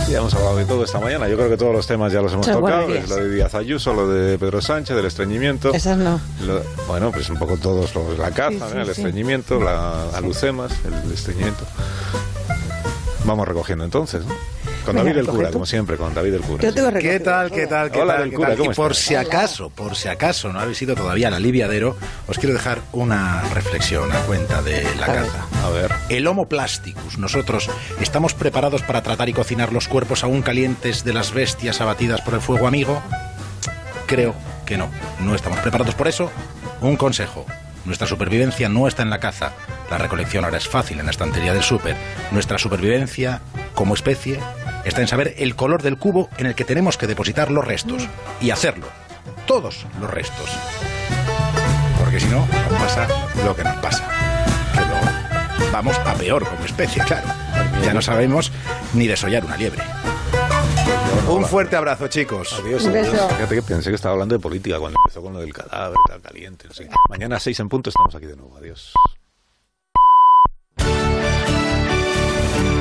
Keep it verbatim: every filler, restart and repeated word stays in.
Ya hemos hablado de todo esta mañana. Yo creo que todos los temas ya los hemos Muchas tocado. guarderías. Lo de Díaz Ayuso, lo de Pedro Sánchez, del estreñimiento. Esas no. Lo- bueno, pues un poco todos, lo de la caza, Sí, ¿no? sí, el sí. estreñimiento, la alucemas, el estreñimiento. Vamos recogiendo entonces, ¿no? Con Venga, David el recoge cura, tú. como siempre, con David el cura. Yo tengo sí. recogido. ¿Qué tal, qué tal, qué Hola, tal? del qué cura, tal? ¿cómo Y por estás? si acaso, por si acaso no habéis ido todavía al aliviadero, os quiero dejar una reflexión a cuenta de la A ver. caza. A ver. El Homo plasticus. Nosotros estamos preparados para tratar y cocinar los cuerpos aún calientes de las bestias abatidas por el fuego amigo. Creo que no. No estamos preparados por eso. Un consejo. Nuestra supervivencia no está en la caza. La recolección ahora es fácil en la estantería del súper. Nuestra supervivencia como especie está en saber el color del cubo en el que tenemos que depositar los restos. Y hacerlo. Todos los restos. Porque si no, nos pasa lo que nos pasa. Que luego vamos a peor como especie, claro. Ya no sabemos ni desollar una liebre. Un fuerte abrazo, chicos. Adiós, Un adiós. beso. Fíjate que pensé que estaba hablando de política cuando empezó con lo del cadáver, tal caliente. No sé qué. Mañana a seis en punto estamos aquí de nuevo. Adiós.